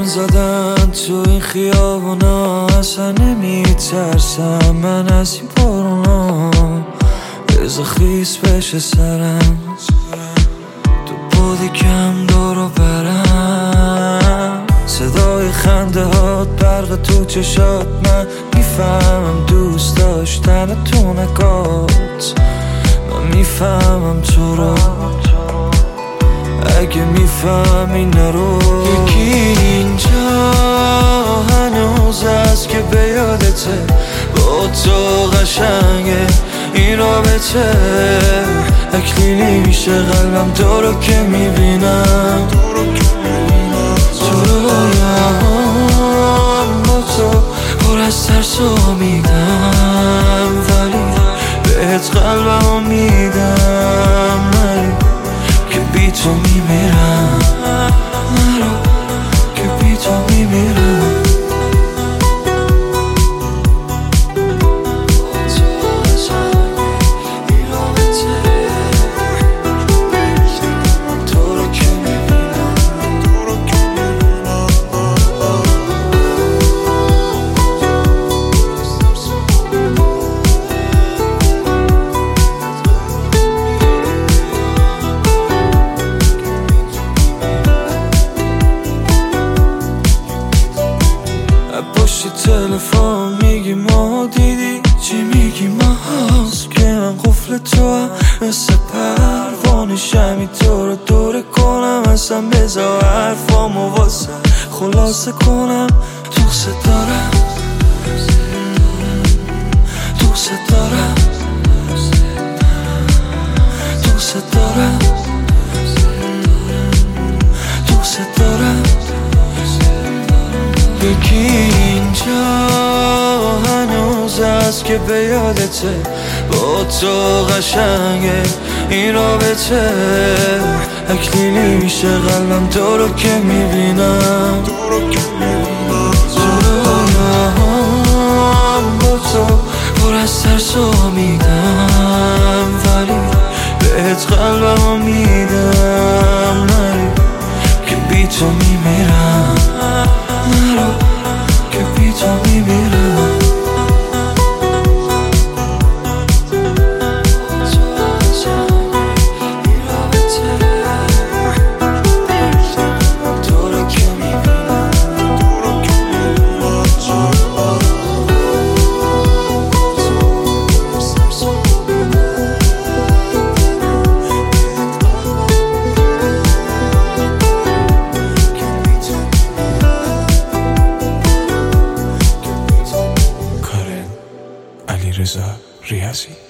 زدن تو این خیابونا، اصلا نمیترسم من از این بارونا. بذار خیس بشه سرم، تو بودی کم دارو برم. صدای خنده هات برق تو چشات، من میفهمم دوست داشتن تو نکات. من میفهمم تو رو، اگه میفهمی نرو. یکی اینجا هنوز هست که به یادته، با تو قشنگه این رابطه. اکلیلی میشه قلبم تو رو که میبینم، تو رو با تو پر از ترس و امیدم، ولی بهت قلبمو میدم. که بی تو میمیرم، نرو که بی تو میمیرم. پشت تلفن میگی ما دیدی چی، میگی ما هست که من قفل تو هم مثل پروانه شمی تو رو دوره کنم. اصلا بذار حرفامو واسه خلاصه کنم. دوست دارم، دوست دارم، دوست دارم، دوست دارم. یکی اینجا هنوز هست که به یادته، با تو قشنگه این رابطه. اکلیلی میشه قلبم تو رو که میبینم، تو رو با تو پر از ترس و امیدم، ولی بهت قلبمو میدم. که بی تو میمیرم، نرو که بی تو میمیرم. علیرضا ریاضی.